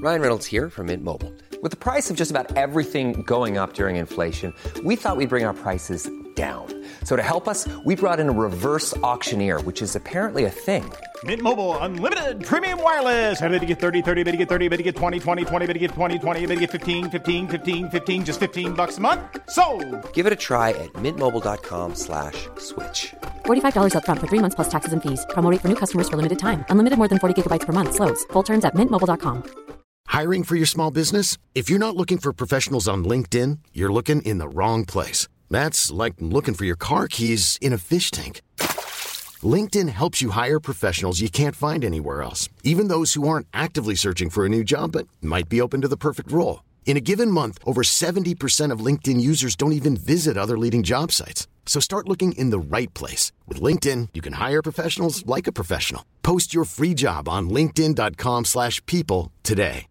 Ryan Reynolds here from Mint Mobile. With the price of just about everything going up during inflation, we thought we'd bring our prices down. So to help us, we brought in a reverse auctioneer, which is apparently a thing. Mint Mobile Unlimited Premium Wireless. How to get 30, 30, bit to get 30, bit to get 20, 20, 20, bit to get 20, 20, bit to get 15, 15, 15, 15, just $15 a month? Sold! Give it a try at mintmobile.com/switch. $45 up front for 3 months plus taxes and fees. Promo rate for new customers for limited time. Unlimited more than 40 gigabytes per month. Slows full terms at mintmobile.com. Hiring for your small business? If you're not looking for professionals on LinkedIn, you're looking in the wrong place. That's like looking for your car keys in a fish tank. LinkedIn helps you hire professionals you can't find anywhere else, even those who aren't actively searching for a new job but might be open to the perfect role. In a given month, over 70% of LinkedIn users don't even visit other leading job sites. So start looking in the right place. With LinkedIn, you can hire professionals like a professional. Post your free job on linkedin.com/people today.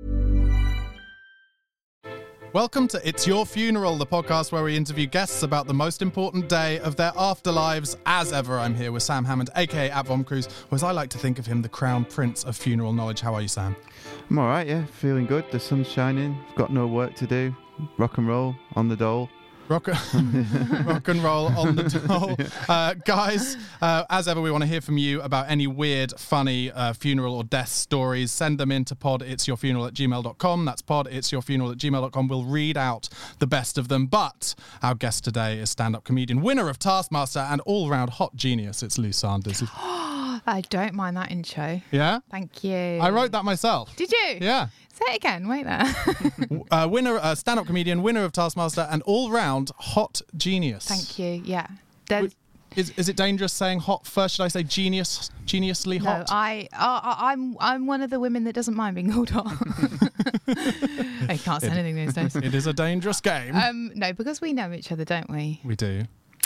Welcome to It's Your Funeral, the podcast where we interview guests about the most important day of their afterlives. As ever, I'm here with Sam Hammond, a.k.a. @VomCruise, or as I like to think of him, the crown prince of funeral knowledge. How are you, Sam? I'm all right, yeah. Feeling good. The sun's shining. Got no work to do. Rock and roll on the dole. Rock and roll on the dole. Guys, as ever, we want to hear from you about any weird, funny funeral or death stories. Send them in to poditsyourfuneral@gmail.com. That's poditsyourfuneral@gmail.com. We'll read out the best of them. But our guest today is stand-up comedian, winner of Taskmaster, and all-round hot genius. It's Lou Sanders. I don't mind that intro. Yeah? Thank you. I wrote that myself. Did you? Yeah. Say it again. Wait there. Stand-up comedian, winner of Taskmaster, and all-round hot genius. Thank you. Yeah. Is it dangerous saying hot first? Should I say geniusly hot? No, I'm one of the women that doesn't mind being called hot. I can't say anything these days. It is a dangerous game. No, because we know each other, don't we? We do.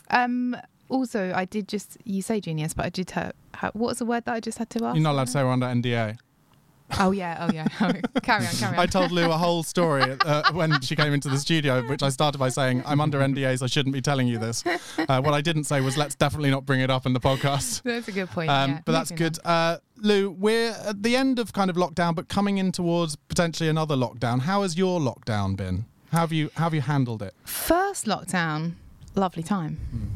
Also, you say genius, but I did what was the word that I just had to ask? You're not allowed to say we're under NDA. Oh yeah. Carry on. I told Lou a whole story when she came into the studio, which I started by saying, I'm under NDAs, I shouldn't be telling you this. What I didn't say was, let's definitely not bring it up in the podcast. That's a good point, But that's good. Lou, we're at the end of kind of lockdown, but coming in towards potentially another lockdown. How has your lockdown been? How have you handled it? First lockdown, lovely time.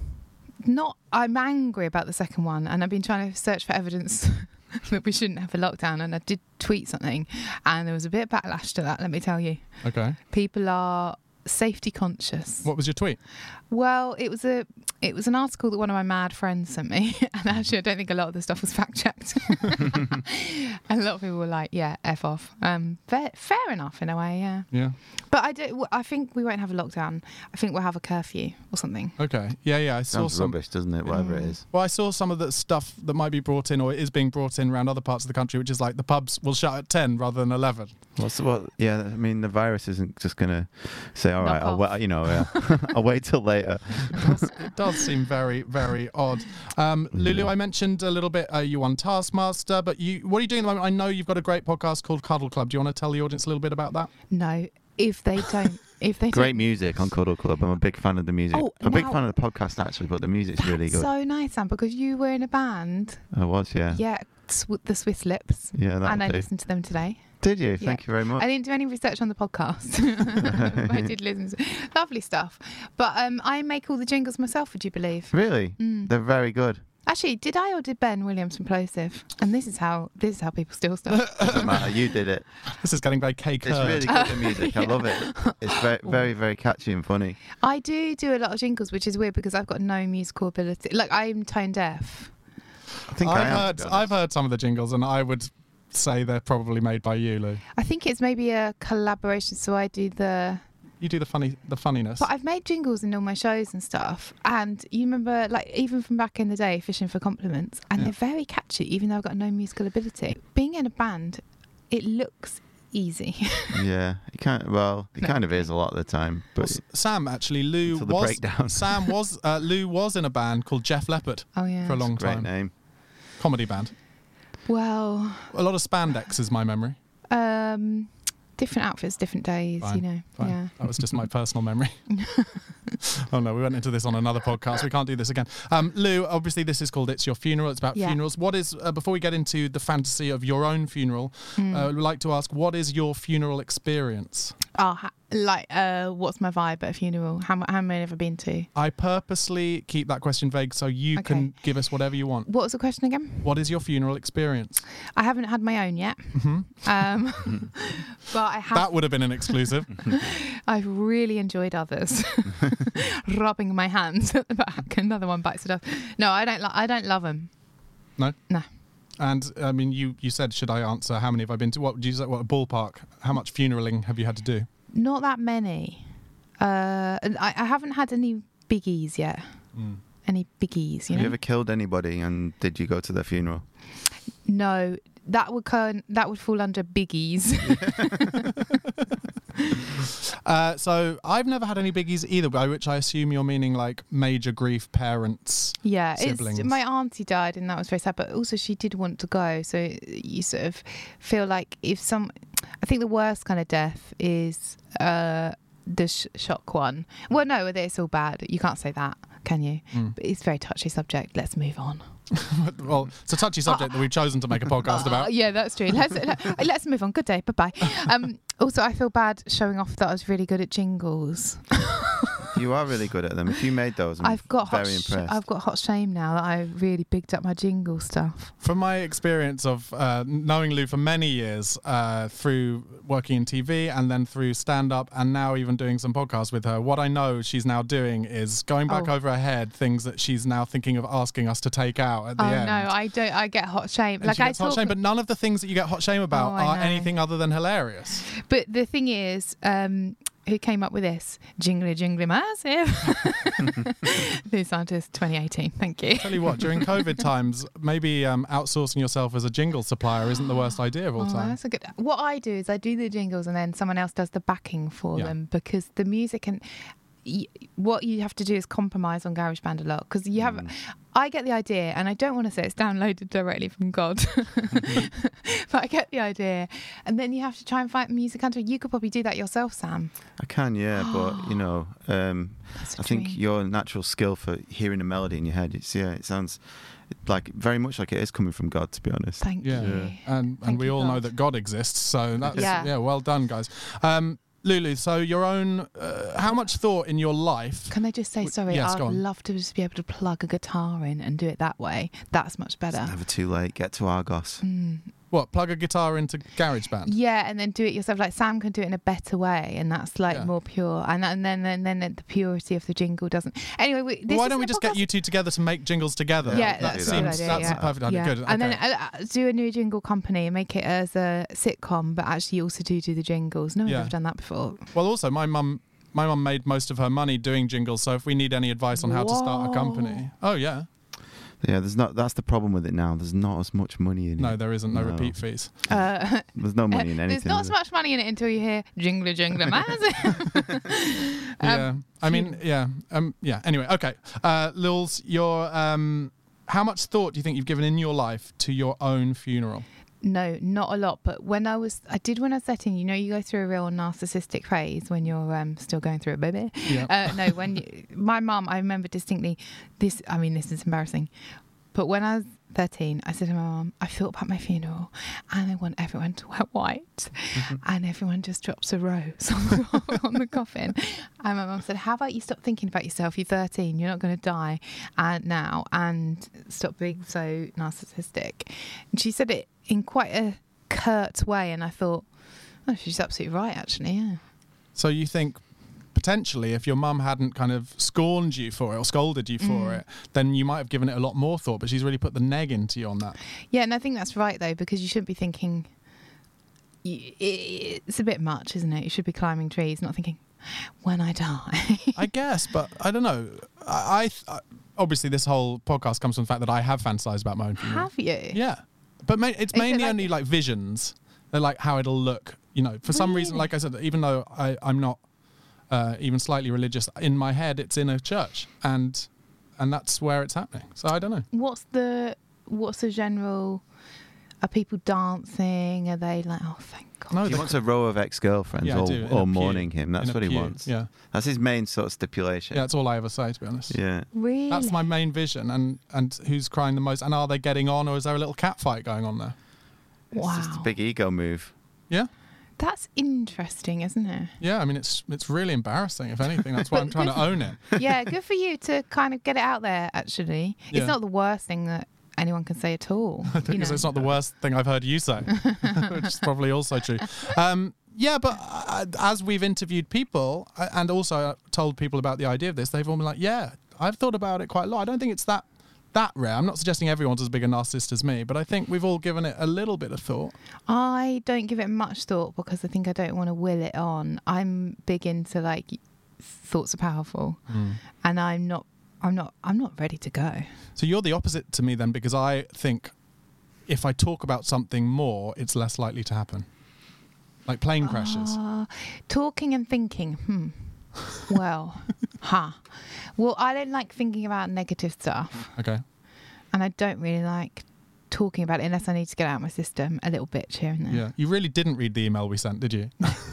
I'm angry about the second one, and I've been trying to search for evidence that we shouldn't have a lockdown, and I did tweet something, and there was a bit of backlash to that, let me tell you. Okay. People are safety conscious. What was your tweet? Well, it was an article that one of my mad friends sent me, and actually I don't think a lot of the stuff was fact checked. And a lot of people were like, yeah, F off. Fair enough in a way, yeah. Yeah. But I think we won't have a lockdown. I think we'll have a curfew or something. Okay. Yeah. I saw Sounds rubbish, doesn't it? Whatever it is. Well, I saw some of the stuff that might be brought in or is being brought in around other parts of the country, which is like the pubs will shut at 10 rather than 11. Yeah, I mean, the virus isn't just going to say, all right, Knock off. I'll wait till later. It does seem very, very odd. Lulu, I mentioned a little bit you won Taskmaster, but what are you doing at the moment? I know you've got a great podcast called Cuddle Club. Do you want to tell the audience a little bit about that? No, if they don't. Great music on Cuddle Club. I'm a big fan of the music. I'm a big fan of the podcast, actually, but the music's really good. So nice, Sam, because you were in a band. I was, yeah. Yeah, the Swiss Lips. Yeah, and I listened to them today. Did you? Thank you very much. I didn't do any research on the podcast. I did listen to lovely stuff. But I make all the jingles myself, would you believe? Really? They're very good. Actually, did I or did Ben Williams from Plosive? And this is how people steal stuff. Doesn't matter. You did it. This is getting very cake. It's really good, the music. I love it. It's very, very, very catchy and funny. I do a lot of jingles, which is weird because I've got no musical ability. Like, I'm tone deaf. I think I've heard some of the jingles, and I would say they're probably made by you, Lou. I think it's maybe a collaboration. So I do You do the funniness. But I've made jingles in all my shows and stuff. And you remember, like, even from back in the day, Fishing for Compliments. And they're very catchy, even though I've got no musical ability. Being in a band, it looks easy. Yeah, it kind of is a lot of the time. But Sam, actually, Lou was in a band called Jeff Leppard for a long time. Great name. Comedy band. Well, a lot of spandex is my memory. different outfits, different days, Fine, you know. fine. Yeah. That was just my personal memory. Oh no, we went into this on another podcast. We can't do this again. Lou, obviously this is called It's Your Funeral. It's about funerals. What is, before we get into the fantasy of your own funeral, we'd like to ask, what is your funeral experience? What's my vibe at a funeral? How many have I been to? I purposely keep that question vague so you can give us whatever you want. What was the question again? What is your funeral experience? I haven't had my own yet. But I have. That would have been an exclusive. I've really enjoyed others. Rubbing my hands at the back. Another one bites it off. No, I don't love them. No? No. And I mean, you said, should I answer? How many have I been to? What do you say? What a ballpark? How much funeraling have you had to do? Not that many. I haven't had any biggies yet. Any biggies? Have you ever killed anybody, and did you go to their funeral? No, that would fall under biggies. So I've never had any biggies either, by which I assume you're meaning like major grief, parents, siblings. My auntie died and that was very sad, but also she did want to go, so you sort of feel like I think the worst kind of death is the shock one. Well, no, it's all bad. You can't say that, can you? But it's a very touchy subject. Let's move on. Well, it's a touchy subject that we've chosen to make a podcast about. Yeah, that's true. Let's move on. Good day. Bye-bye. Also, I feel bad showing off that I was really good at jingles. You are really good at them. If you made those, I'm very impressed. I've got hot shame now that I really bigged up my jingle stuff. From my experience of knowing Lou for many years, through working in TV and then through stand-up and now even doing some podcasts with her, what I know she's now doing is going back over her head things that she's now thinking of asking us to take out at the end. Oh, no, I don't. I get hot shame. And hot shame, but none of the things that you get hot shame about are anything other than hilarious. But the thing is... who came up with this? Jingly, jingly, massive. The scientist 2018. Thank you. Tell you what, during COVID times, maybe outsourcing yourself as a jingle supplier isn't the worst idea of all time. That's a good. What I do is I do the jingles and then someone else does the backing for them, because the music and what you have to do is compromise on GarageBand a lot, because you have. I get the idea, and I don't want to say it's downloaded directly from God, but I get the idea, and then you have to try and find music under. You could probably do that yourself, Sam. I can, yeah, but I think your natural skill for hearing a melody in your head, it sounds like very much like it is coming from God, to be honest. Thank you. And we all know that God exists, so that's well done, guys. Lulu, so your own, how much thought in your life... Can I just say, sorry, yes, I'd love to just be able to plug a guitar in and do it that way. That's much better. It's never too late. Get to Argos. What, plug a guitar into GarageBand? Yeah, and then do it yourself. Like Sam can do it in a better way, and that's like more pure. And then the purity of the jingle doesn't. Anyway, why don't we just get you two together to make jingles together? Yeah, that's a perfect idea. Good. And then do a new jingle company and make it as a sitcom, but actually you also do the jingles. No one's ever done that before. Well, also my mum made most of her money doing jingles, so if we need any advice on how to start a company, yeah, that's the problem with it now. There's not as much money in it. No, there isn't. No repeat fees. There's no money in anything. There's not so much money in it until you hear jingly jingly Anyway, okay. Lils, your how much thought do you think you've given in your life to your own funeral? No, not a lot. But when I was 13, you go through a real narcissistic phase when you're still going through it, baby. Yeah. My mum, I remember distinctly this is embarrassing. But when I was 13, I said to my mum, I thought about my funeral and I want everyone to wear white. And everyone just drops a rose on the coffin. And my mum said, how about you stop thinking about yourself? You're 13, you're not going to die now, and stop being so narcissistic. And she said it in quite a curt way, and I thought, she's absolutely right, actually, yeah. So you think potentially if your mum hadn't kind of scorned you for it or scolded you for it, then you might have given it a lot more thought, but she's really put the neg into you on that. Yeah, and I think that's right, though, because you shouldn't be thinking... It's a bit much, isn't it? You should be climbing trees, not thinking, when I die. I guess, but I don't know. I obviously, this whole podcast comes from the fact that I have fantasized about my own funeral. Have you? Yeah. But it's mainly only like visions. They're like how it'll look, for some reason, like I said, even though I'm not even slightly religious, in my head it's in a church, and that's where it's happening. So I don't know. What's the general Are people dancing? Are they like, oh, thank God? No, He wants a row of ex-girlfriends Yeah, I do, in a all pew. mourning him. That's In a what he pew, wants. Yeah. That's his main sort of stipulation. Yeah, that's all I ever say, to be honest. Yeah. Really? That's my main vision. And who's crying the most? And are they getting on, or is there a little cat fight going on there? It's just a big ego move. Yeah. That's interesting, isn't it? Yeah, I mean, it's really embarrassing, if anything. That's why I'm trying to own it. Yeah, good for you to kind of get it out there, actually. Yeah. It's not the worst thing that anyone can say at all. Because it's not the worst thing I've heard you say, which is probably also true. Yeah, but as we've interviewed people and also told people about the idea of this, they've all been like, yeah, I've thought about it quite a lot. I don't think it's that rare. I'm not suggesting everyone's as big a narcissist as me, but I think we've all given it a little bit of thought. I don't give it much thought because I think I don't want to will it on. I'm big into like thoughts are powerful, and I'm not ready to go. So you're the opposite to me then, because I think if I talk about something more, it's less likely to happen. Like plane crashes. Talking and thinking. Well, Well, I don't like thinking about negative stuff. Okay. And I don't really like talking about it unless I need to get out of my system a little bitch here and there. Yeah. You really didn't read the email we sent, did you?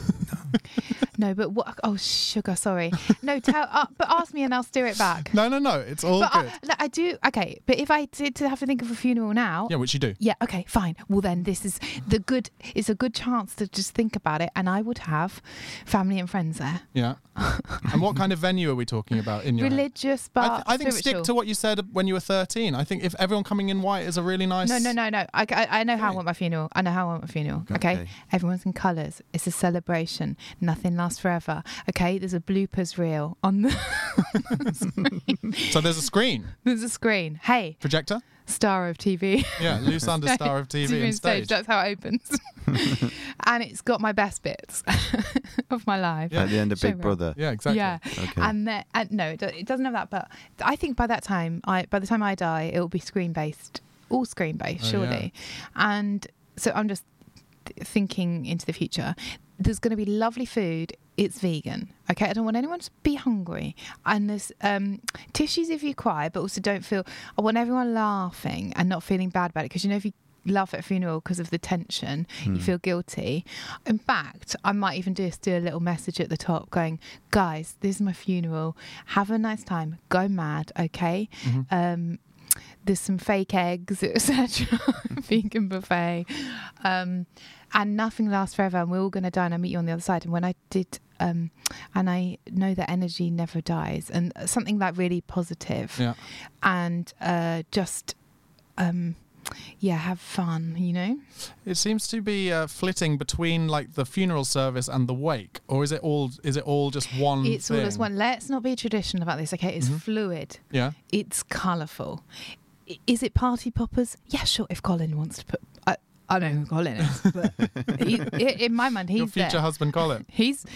No, but what? Oh, sugar, sorry. No, but ask me and I'll steer it back. No. It's all But good. I do. Okay, but if I did to have to think of a funeral now. Yeah, which you do. Yeah. Okay. Fine. Well, then this is it's a good chance to just think about it, and I would have family and friends there. Yeah. And what kind of venue are we talking about in your head? Religious, but I think stick spiritual. to what you said when you were 13. I think if everyone coming in white is a really nice... No. I know how I want my funeral. I know how I want my funeral. Okay. Everyone's in colours. It's a celebration. Nothing lasts forever. Okay. There's a bloopers reel on the screen. So there's a screen. There's a screen. Hey, Projector? star of TV. Yeah, Lou Sanders, star of TV and stage. That's how it opens. And it's got my best bits of my life. At the end of Big Showreel. Brother. Yeah, exactly. Yeah, Okay. and no, it doesn't have that. But I think by the time I die, it will be screen based, all screen based, Oh, surely. And so I'm just thinking into the future. There's going to be lovely food. It's vegan. Okay, I don't want anyone to be hungry. And there's tissues if you cry, but also don't feel. I want everyone laughing and not feeling bad about it, because if you laugh at a funeral because of the tension, you feel guilty. In fact, I might even just do a little message at the top going, guys, this is my funeral, have a nice time, go mad, okay? There's some fake eggs, etc. Vegan buffet, and nothing lasts forever, and we're all going to die, and I meet you on the other side. And when I did and I know that energy never dies, and something like really positive. Yeah. And just have fun, It seems to be flitting between like the funeral service and the wake, or is it all just one It's thing? all as one. Let's not be traditional about this, okay? It's fluid. Yeah. It's colourful. Is it party poppers? Yeah, sure. If Colin wants to put, I know who Colin is, but in my mind, he's Your future there. husband, Colin.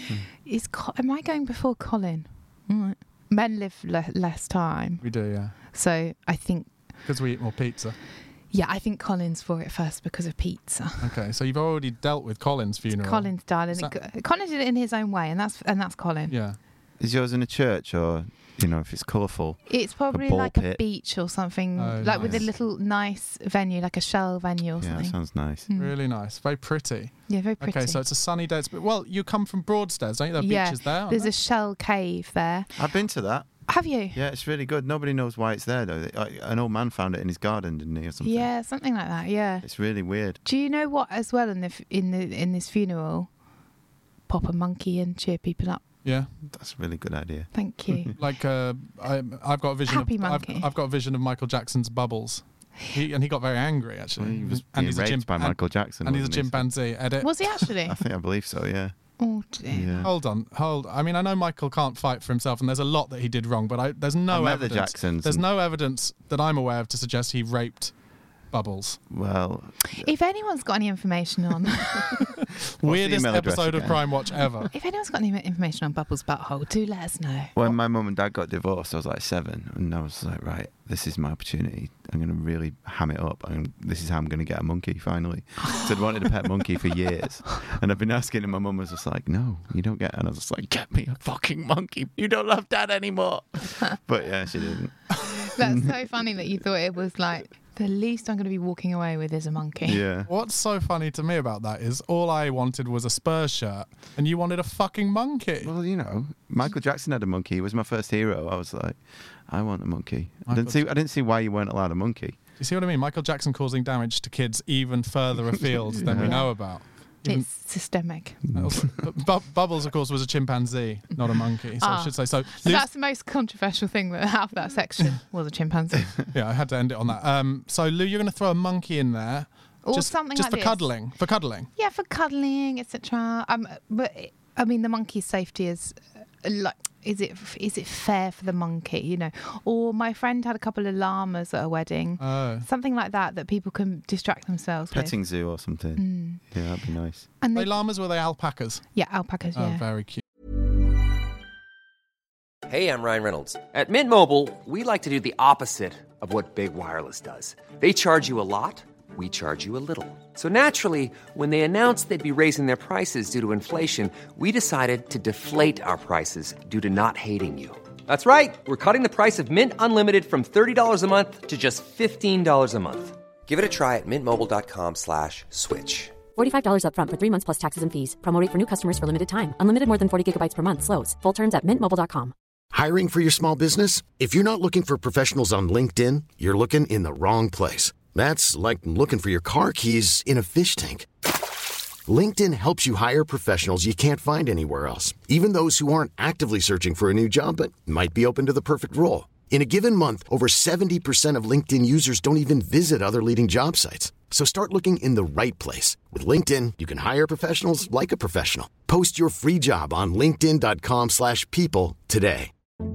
Am I going before Colin? All right. Men live less time, We do, yeah. so I think. Because we eat more pizza. Yeah, I think Colin's for it first because of pizza. Okay, so you've already dealt with Colin's funeral. Colin's darling. Colin did it in his own way, and that's Colin. Yeah. Is yours in a church, or if it's colourful? It's probably ball like a pit? beach or something, Oh, like with a nice. little nice venue, like a shell venue or Yeah, that something. sounds nice. Really nice. Very pretty. Yeah, very pretty. Okay, so it's a sunny day. Well, you come from Broadstairs, don't you? There are beaches there, aren't There's there? a shell cave there. I've been to that. Have you? Yeah, it's really good. Nobody knows why it's there, though. An old man found it in his garden, didn't he, or something? Yeah, something like that. Yeah. It's really weird. Do you know what? As well, in this funeral, pop a monkey and cheer people up. Yeah. That's a really good idea. Thank you. Like I've got a vision Happy of monkey. I've got a vision of Michael Jackson's Bubbles. He got very angry actually. Well, he was and being raped by Michael Jackson. And he's a wasn't he? chimpanzee. Edit. Was he actually? I believe so, yeah. Oh dear. Yeah. Hold on. I mean, I know Michael can't fight for himself, and there's a lot that he did wrong, but there's no I met the evidence. Jacksons There's and- no evidence that I'm aware of to suggest he raped Bubbles. Well, If anyone's got any information on, Weirdest email address episode of again? Crime Watch ever. if anyone's got any information on Bubbles' butthole, do let us know. when my mum and dad got divorced, I was like 7, and I was like, right, this is my opportunity. I'm going to really ham it up, and this is how I'm going to get a monkey, finally. So I'd wanted a pet monkey for years, and I've been asking, and my mum was just like, no, you don't get it. And I was just like, get me a fucking monkey. You don't love Dad anymore. But yeah, she didn't. That's so funny that you thought it was like The least I'm going to be walking away with is a monkey. Yeah. What's so funny to me about that is all I wanted was a Spurs shirt, and you wanted a fucking monkey. Well, you know, Michael Jackson had a monkey. He was my first hero. I was like, I want a monkey. I didn't see why you weren't allowed a monkey. You see what I mean? Michael Jackson causing damage to kids even further afield than we know about. It's systemic. Bubbles, of course, was a chimpanzee, not a monkey. So I should say so. So that's the most controversial thing that out of that section was a chimpanzee. Yeah, I had to end it on that. So Lou, you're going to throw a monkey in there, Or something just like for this. cuddling. For cuddling. Yeah, for cuddling, etc. But I mean, the monkey's safety is like. Is it fair for the monkey, you know? Or my friend had a couple of llamas at a wedding. Oh. Something like that people can distract themselves Petting with. zoo or something. Yeah, that'd be nice. And They llamas, were they alpacas? Yeah, alpacas, Oh, yeah. very cute. Hey, I'm Ryan Reynolds. At Mint Mobile, we like to do the opposite of what Big Wireless does. They charge you a lot, we charge you a little. So naturally, when they announced they'd be raising their prices due to inflation, we decided to deflate our prices due to not hating you. That's right. We're cutting the price of Mint Unlimited from $30 a month to just $15 a month. Give it a try at mintmobile.com/switch. $45 up front for 3 months plus taxes and fees. Promo rate for new customers for limited time. Unlimited more than 40 gigabytes per month. Slows full terms at mintmobile.com. Hiring for your small business? If you're not looking for professionals on LinkedIn, you're looking in the wrong place. That's like looking for your car keys in a fish tank. LinkedIn helps you hire professionals you can't find anywhere else, even those who aren't actively searching for a new job but might be open to the perfect role. In a given month, over 70% of LinkedIn users don't even visit other leading job sites. So start looking in the right place. With LinkedIn, you can hire professionals like a professional. Post your free job on linkedin.com/people today.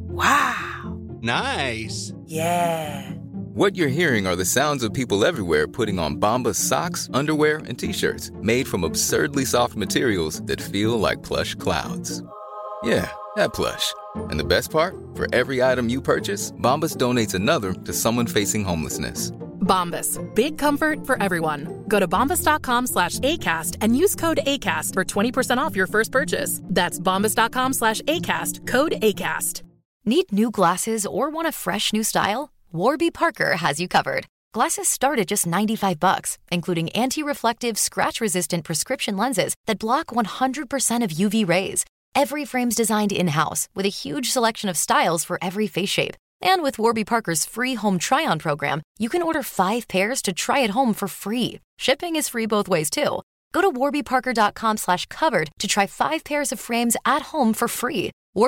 Wow. Nice. Yeah. What you're hearing are the sounds of people everywhere putting on Bombas socks, underwear, and T-shirts made from absurdly soft materials that feel like plush clouds. Yeah, that plush. And the best part? For every item you purchase, Bombas donates another to someone facing homelessness. Bombas. Big comfort for everyone. Go to bombas.com/ACAST and use code ACAST for 20% off your first purchase. That's bombas.com/ACAST. Code ACAST. Need new glasses or want a fresh new style? Warby Parker has you covered. Glasses start at just $95, including anti-reflective, scratch-resistant prescription lenses that block 100% of UV rays. Every frame's designed in-house with a huge selection of styles for every face shape. And with Warby Parker's free home try-on program, you can order 5 pairs to try at home for free. Shipping is free both ways, too. Go to warbyparker.com/covered to try 5 pairs of frames at home for free.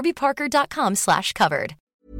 warbyparker.com/covered.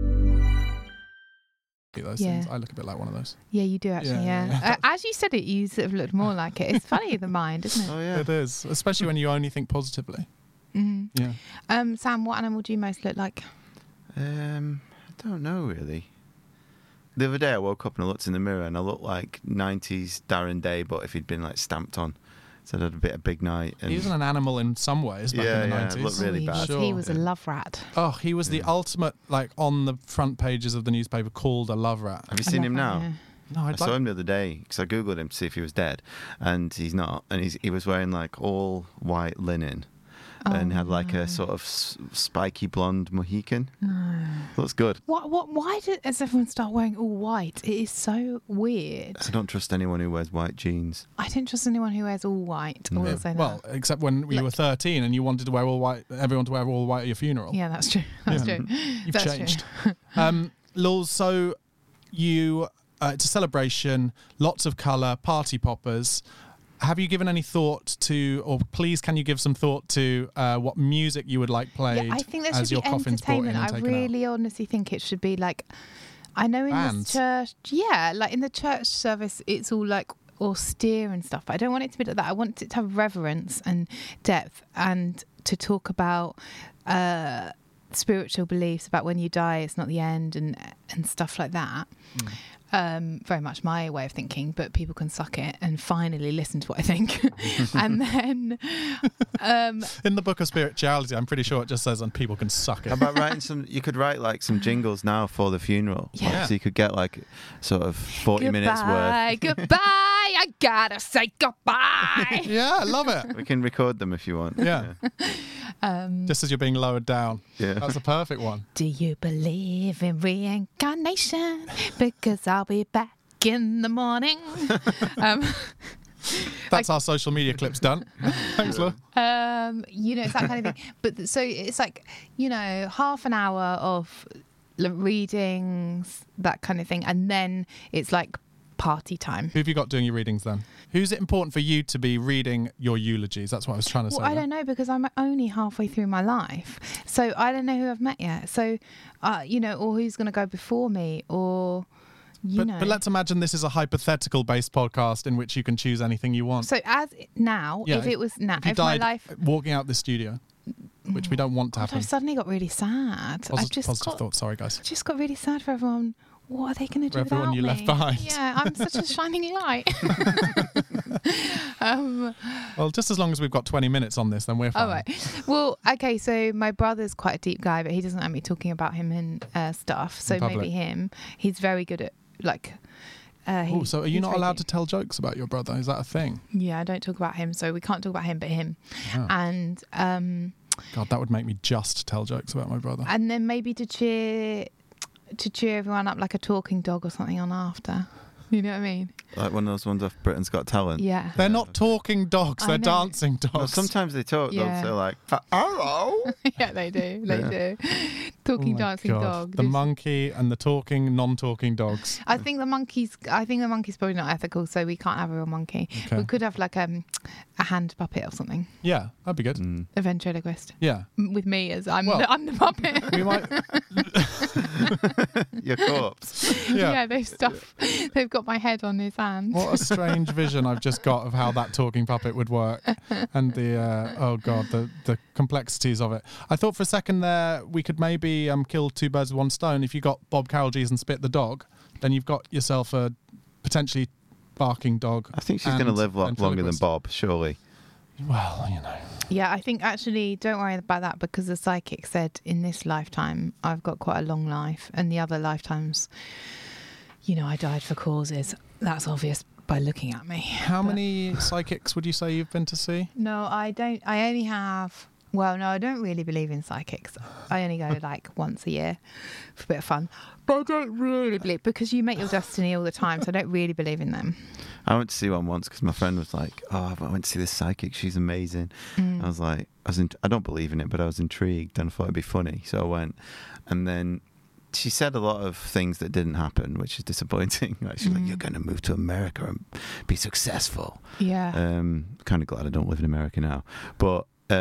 Those Yeah. things. I look a bit like one of those. Yeah, you do actually, yeah. As you said it, you sort of looked more like it. It's funny, the mind, isn't it? Oh, yeah. It is, especially when you only think positively. Yeah. Sam, what animal do you most look like? I don't know, really. The other day I woke up and I looked in the mirror and I looked like 90s Darren Day, but if he'd been like stamped on. So I had a bit of big night. And He was an animal in some ways back in the 90s. it looked really bad. He was a love rat. Oh, he was the ultimate, like, on the front pages of the newspaper, called a love rat. Have you seen him now? Yeah. No, I I'd saw like... him the other day because I googled him to see if he was dead, and he's not. And he was wearing like all white linen, and had like a sort of spiky blonde Mohican. Looks good. Why does everyone start wearing all white? It is so weird. I don't trust anyone who wears white jeans. I don't trust anyone who wears all white. I will say that. Well, except when you were 13 and you wanted to wear all white, everyone to wear all white at your funeral. Yeah, that's true. That's true. You've That's changed. True. Lul, so you, it's a celebration, lots of colour, party poppers. Have you given any thought to, or please can you give some thought to what music you would like played Yeah, I think there as should your be coffin's brought in entertainment. and I taken out? really honestly think it should be like, I know in Bands. this church, yeah, like in the church service, it's all like austere and stuff. But I don't want it to be like that. I want it to have reverence and depth and to talk about spiritual beliefs about when you die, it's not the end and stuff like that. Very much my way of thinking, but people can suck it and finally listen to what I think. And then in the book of spirituality, I'm pretty sure it just says, and people can suck it. How about writing some? You could write like some jingles now for the funeral. Yeah. Like, so you could get like sort of 40 minutes worth. Goodbye, I gotta say goodbye. Yeah, I love it. We can record them if you want. Yeah. Just as you're being lowered down. Yeah. That's a perfect one. Do you believe in reincarnation? Because I'll be back in the morning. That's our social media clips done. Thanks, Laura. It's that kind of thing. But so it's like, half an hour of readings, that kind of thing. And then it's like party time. Who have you got doing your readings then? Who's it important for you to be reading your eulogies? That's what I was trying to say. Well, I don't know, because I'm only halfway through my life. So I don't know who I've met yet. So, or who's going to go before me, or... But let's imagine this is a hypothetical based podcast in which you can choose anything you want. So if it was now, if you died walking out the studio, which we don't want to happen. I suddenly got really sad. Positive thoughts. Sorry, guys. I just got really sad for everyone. What are they going to do everyone without you me? left behind? Yeah, I'm such a shining light. Well, just as long as we've got 20 minutes on this, then we're fine. All right. Well, okay, so my brother's quite a deep guy, but he doesn't like me talking about him and stuff. So maybe him. He's very good at, so are you not allowed to tell jokes about your brother? Is that a thing? Yeah, I don't talk about him, so we can't talk about him but him. Oh. And... God, that would make me just tell jokes about my brother. And then maybe to cheer everyone up like a talking dog or something on after. You know what I mean? Like one of those ones off Britain's Got Talent. Yeah. They're not talking dogs, they're dancing dogs. No, sometimes they talk, Yeah. they're like, hello. Yeah, they do. They do. Talking, dancing dog. The monkey and the talking, non-talking dogs. I think the monkey's probably not ethical, so we can't have a real monkey. Okay. We could have like a hand puppet or something. Yeah, that'd be good. A ventriloquist. Yeah. With me as I'm the puppet. We might... Your corpse. Yeah, they've got my head on his hand. What a strange vision I've just got of how that talking puppet would work. And the complexities of it. I thought for a second there we could maybe kill two birds with one stone. If you got Bob Carolgees and Spit the dog, then you've got yourself a potentially barking dog. I think she's going to live longer than Bob, surely. Well, Yeah, I think actually, don't worry about that, because the psychic said in this lifetime I've got quite a long life, and the other lifetimes, I died for causes. That's obvious by looking at me. How many psychics would you say you've been to see? No, I don't. I only have... Well, no, I don't really believe in psychics. I only go like once a year for a bit of fun. But I don't really believe, because you make your destiny all the time, so I don't really believe in them. I went to see one once because my friend was like, I went to see this psychic, she's amazing. I was like, I don't believe in it, but I was intrigued and I thought it'd be funny. So I went, and then she said a lot of things that didn't happen, which is disappointing. Like, she's like, you're going to move to America and be successful. Yeah. Kind of glad I don't live in America now. But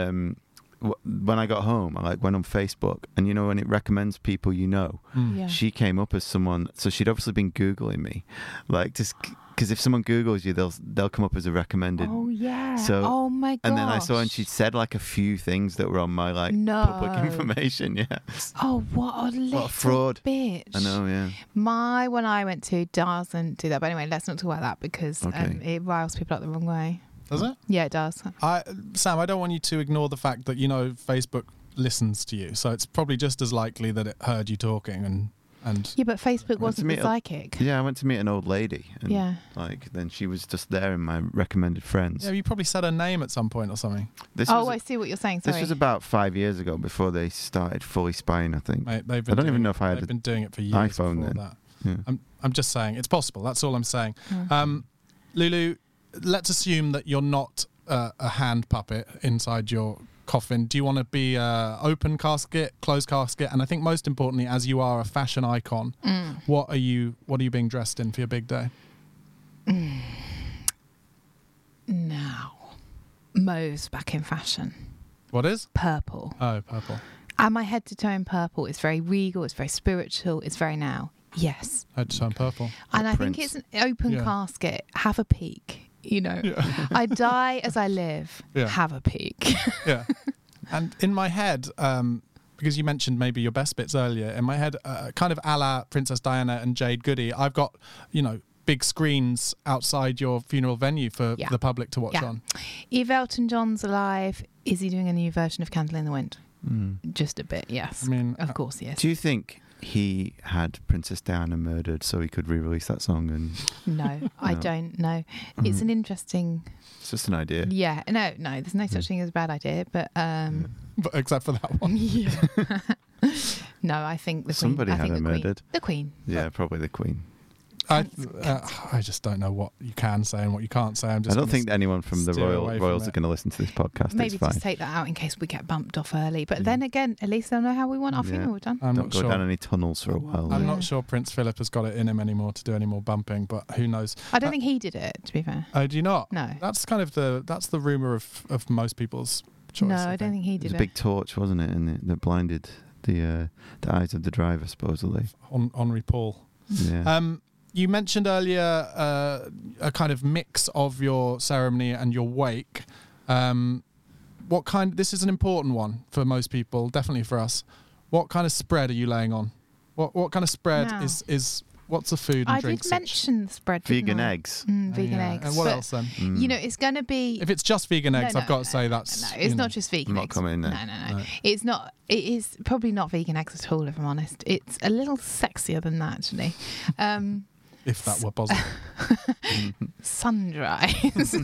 when I got home, I went on Facebook, and when it recommends people she came up as someone. So she'd obviously been Googling me, just because if someone Googles you, they'll come up as a recommended. Oh yeah. So oh my god. And then I saw, and she'd said a few things that were on my public information. Yeah. Oh, what a little fraud bitch. I know. Yeah. My one I went to doesn't do that. But anyway, let's not talk about that, because it riles people up the wrong way. Does it? Yeah, it does. Sam, I don't want you to ignore the fact that Facebook listens to you, so it's probably just as likely that it heard you talking and. Yeah, but Facebook wasn't the psychic. I went to meet an old lady. And then she was just there in my recommended friends. Yeah, you probably said her name at some point or something. I see what you're saying. Sorry. This was about 5 years ago, before they started fully spying, I think. Mate, I don't even know if I had they've been doing it for years iPhone before then. that. Yeah. I'm just saying, it's possible. That's all I'm saying. Lulu, let's assume that you're not a hand puppet inside your coffin. Do you want to be open casket, closed casket? And I think most importantly, as you are a fashion icon, what are you being dressed in for your big day? Now, Mo's back in fashion. What is? Purple. Oh, purple. And my head to toe in purple. It's very regal, it's very spiritual, it's very now. Yes. Head to toe in purple. And I think it's an open casket. Have a peek. I die as I live. Yeah. Have a peek. Yeah. And in my head, because you mentioned maybe your best bits earlier, in my head, kind of a la Princess Diana and Jade Goody, I've got, big screens outside your funeral venue for the public to watch on. If Elton John's alive, is he doing a new version of Candle in the Wind? Just a bit, yes. I mean, of course, yes. Do you think he had Princess Diana murdered so he could re-release that song? And No, I don't know. It's an interesting... It's just an idea. Yeah, no, there's no such thing as a bad idea, but... But except for that one. Yeah. No, I think the Queen. Somebody had her murdered. The Queen. Yeah, probably the Queen. I just don't know what you can say and what you can't say. I don't think anyone from the Royals are going to listen to this podcast. Maybe it's fine. just take that out in case we get bumped off early. But then again, at least they'll know how we want our funeral done. Don't go down any tunnels for a while. I'm not sure Prince Philip has got it in him anymore to do any more bumping, but who knows? I don't think he did it, to be fair. Oh, do you not? No. That's kind of the rumour of most people's choice. No, I don't think he did it. It was a big torch, wasn't it? And that blinded the eyes of the driver, supposedly. Henri Paul. Yeah. You mentioned earlier a kind of mix of your ceremony and your wake. This is an important one for most people, definitely for us. What kind of spread are you laying on? What kind of spread is what's the food and drinks? I did mention the spread. Vegan eggs. Vegan eggs. And what else then? You know, it's going to be... If it's just vegan eggs, I've got to say that's... No, it's not just vegan eggs. Not coming in there. No. It's not... It is probably not vegan eggs at all, if I'm honest. It's a little sexier than that, actually. If that were possible. Sun-dries.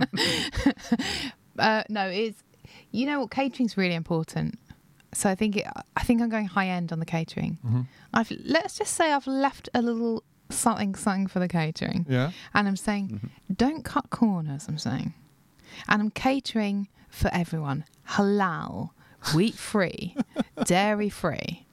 No, it's... You know what? Catering's really important. So I think I'm going high end on the catering. Mm-hmm. Let's just say I've left a little something for the catering. Yeah. And I'm saying, don't cut corners, I'm saying. And I'm catering for everyone. Halal, wheat-free, dairy-free,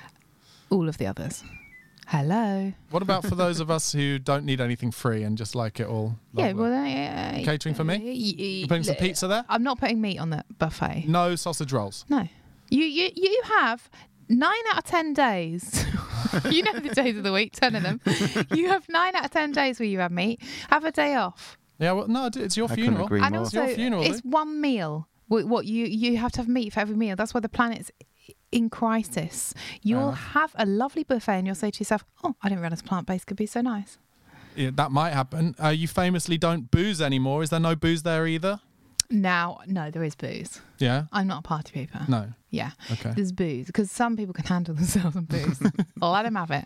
all of the others. Hello. What about for those of us who don't need anything free and just like it all? Yeah, well... catering for me? You're putting some pizza there? I'm not putting meat on the buffet. No sausage rolls? No. You have 9 out of 10 days. You know the days of the week, 10 of them. You have 9 out of 10 days where you have meat. Have a day off. Yeah, well, no, it's your funeral. And also, it's your funeral, one meal. What you have to have meat for every meal. That's why the planet's in crisis. You'll have a lovely buffet and you'll say to yourself, oh, I didn't realise plant-based could be so nice. Yeah, that might happen. You famously don't booze anymore. Is there no booze there either? Now, no, there is booze. Yeah? I'm not a party pooper. No. Yeah. Okay. There's booze because some people can handle themselves on booze. Let them have it.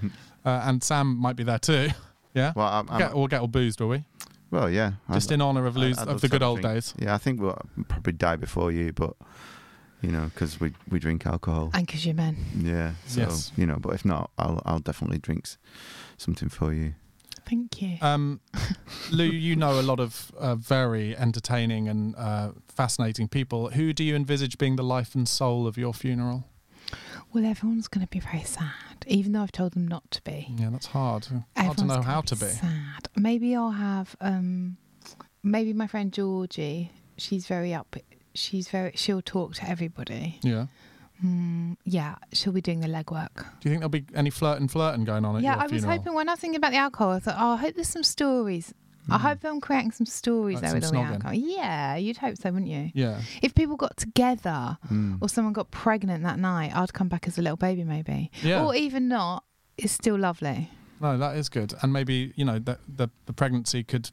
And Sam might be there too. Yeah? Well, we'll get all boozed, will we? Well, yeah. Just in honour of the good old days. Yeah, I think we'll probably die before you, but, you know, because we drink alcohol. And because you're men. Yeah. So, yes. You know, but if not, I'll definitely drink something for you. Thank you. Lou, you know a lot of very entertaining and fascinating people. Who do you envisage being the life and soul of your funeral? Well, everyone's going to be very sad, even though I've told them not to be. Yeah, that's hard. Hard to know how to be. Sad. Maybe I'll have. Maybe my friend Georgie. She's very up. She'll talk to everybody. Yeah. Yeah, she'll be doing the legwork. Do you think there'll be any flirting going on at your funeral? Yeah, I was hoping when I was thinking about the alcohol, I thought, I hope there's some stories. I hope I'm creating some stories like there with all the snogging. alcohol. Yeah, you'd hope so, wouldn't you? Yeah. If people got together or someone got pregnant that night, I'd come back as a little baby maybe. Yeah. Or even not, it's still lovely. No, that is good. And maybe, you know, the pregnancy could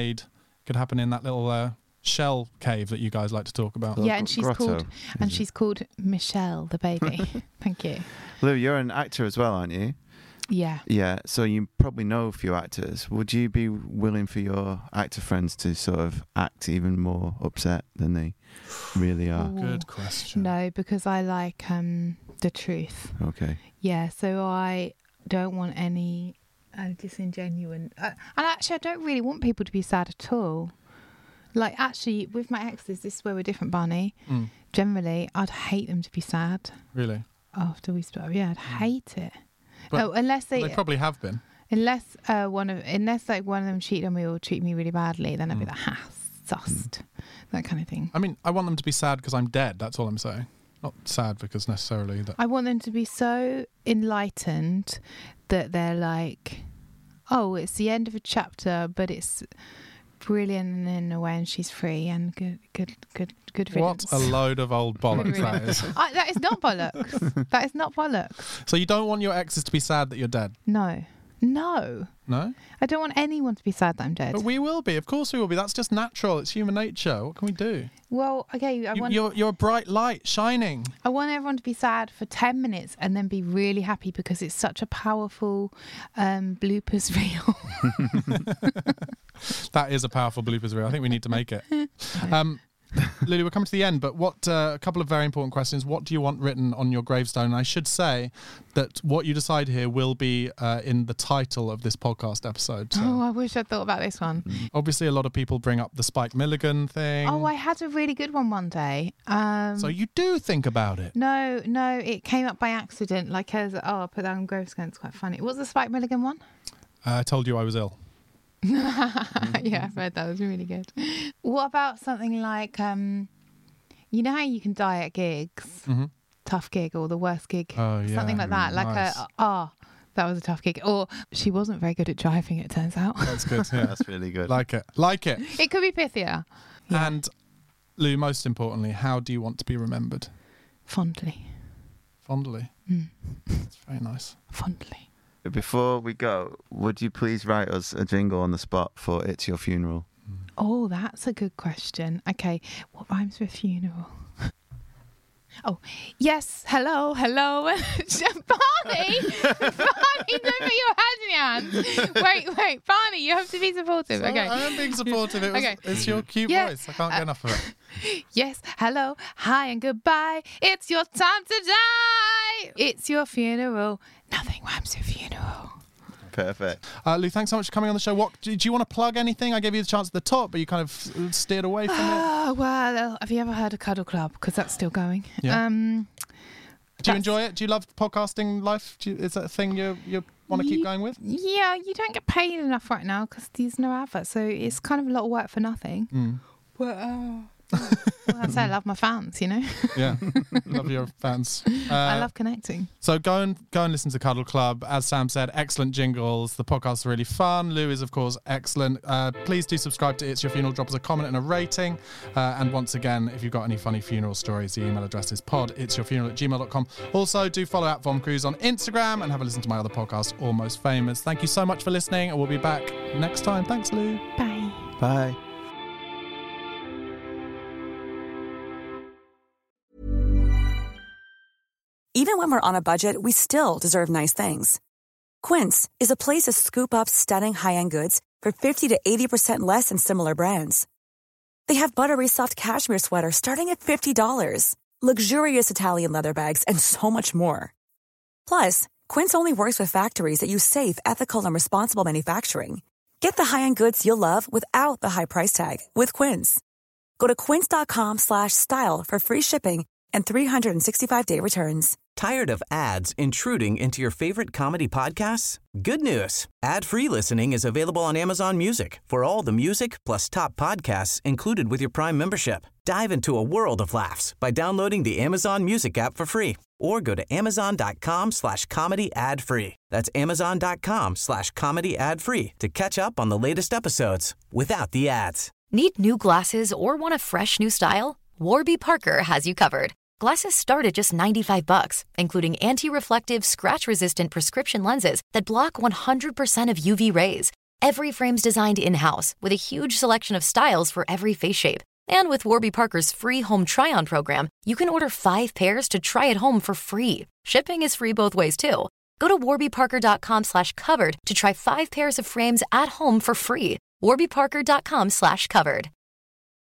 happen in that little shell cave that you guys like to talk about. Yeah, and she's called Michelle, the baby. Thank you. Lou, you're an actor as well, aren't you? Yeah. Yeah, so you probably know a few actors. Would you be willing for your actor friends to sort of act even more upset than they really are? Good question. No, because I like the truth. Okay. Yeah, so I don't want any disingenuine... and actually, I don't really want people to be sad at all. Like, actually, with my exes, this is where we're different, Barney. Generally, I'd hate them to be sad. Really? After we split up. Yeah, I'd hate it. But unless they probably have been. Unless one of them cheated on me or treat me really badly, then I'd be like, sussed. That kind of thing. I mean, I want them to be sad because I'm dead. That's all I'm saying. Not sad because necessarily that. I want them to be so enlightened that they're like, oh, it's the end of a chapter, but it's brilliant in a way, and she's free and good What riddance. a load of old bollocks that is. That is not bollocks. That is not bollocks. So you don't want your exes to be sad that you're dead? No. No? I don't want anyone to be sad that I'm dead. But we will be. Of course we will be. That's just natural. It's human nature. What can we do? Well, okay. You're a bright light shining. I want everyone to be sad for 10 minutes and then be really happy because it's such a powerful bloopers reel. That is a powerful bloopers reel. I think we need to make it. Lulu, we're coming to the end, but a couple of very important questions. What do you want written on your gravestone? And I should say that what you decide here will be in the title of this podcast episode. So. Oh, I wish I'd thought about this one. Obviously, a lot of people bring up the Spike Milligan thing. Oh, I had a really good one day. So you do think about it? No, it came up by accident. Like, I'll put that on gravestone. It's quite funny. What was the Spike Milligan one? I told you I was ill. Yeah, I've heard that. It was really good. What about something like, you know how you can die at gigs? Mm-hmm. Tough gig or the worst gig? Oh, yeah. Something like that. Nice. That was a tough gig. Or she wasn't very good at driving, it turns out. That's good. Yeah, that's really good. Like it. It could be pithier. Yeah. And Lou, most importantly, how do you want to be remembered? Fondly. Fondly? That's very nice. Fondly. Before we go, would you please write us a jingle on the spot for It's Your Funeral? Oh, that's a good question. Okay, what rhymes with funeral? Oh, yes, hello. Barney, don't put your head in your hands. Wait, Barney, you have to be supportive. Okay. I am being supportive. It's your cute voice. I can't get enough of it. Yes, hello, hi and goodbye. It's your time to die. It's your funeral. Nothing rhymes with funeral. Perfect. Lou, thanks so much for coming on the show. What do you want to plug anything? I gave you the chance at the top, but you kind of steered away from it. Oh, well, have you ever heard of Cuddle Club? Because that's still going. Yeah. Do you enjoy it? Do you love podcasting life? Is that a thing you want to keep going with? Yeah, you don't get paid enough right now because there's no advert, so it's kind of a lot of work for nothing. Well, I'd say I love my fans, you know. Yeah, love your fans. I love connecting. So go and listen to Cuddle Club. As Sam said, excellent jingles. The podcast is really fun. Lou is, of course, excellent. Please do subscribe to It's Your Funeral. Drop us a comment and a rating. And once again, if you've got any funny funeral stories, the email address is pod@itsyourfuneral@gmail.com. Also, do follow Vom Cruise on Instagram and have a listen to my other podcast, Almost Famous. Thank you so much for listening, and we'll be back next time. Thanks, Lou. Bye. Bye. Even when we're on a budget, we still deserve nice things. Quince is a place to scoop up stunning high-end goods for 50 to 80% less than similar brands. They have buttery soft cashmere sweaters starting at $50, luxurious Italian leather bags, and so much more. Plus, Quince only works with factories that use safe, ethical, and responsible manufacturing. Get the high-end goods you'll love without the high price tag with Quince. Go to quince.com/style for free shipping and 365-day returns. Tired of ads intruding into your favorite comedy podcasts? Good news. Ad-free listening is available on Amazon Music for all the music plus top podcasts included with your Prime membership. Dive into a world of laughs by downloading the Amazon Music app for free or go to amazon.com/comedy ad-free. That's amazon.com/comedy ad-free to catch up on the latest episodes without the ads. Need new glasses or want a fresh new style? Warby Parker has you covered. Glasses start at just $95, including anti-reflective, scratch-resistant prescription lenses that block 100% of UV rays. Every frame's designed in-house with a huge selection of styles for every face shape. And with Warby Parker's free home try-on program, you can order 5 pairs to try at home for free. Shipping is free both ways, too. Go to warbyparker.com/covered to try 5 pairs of frames at home for free. warbyparker.com/covered.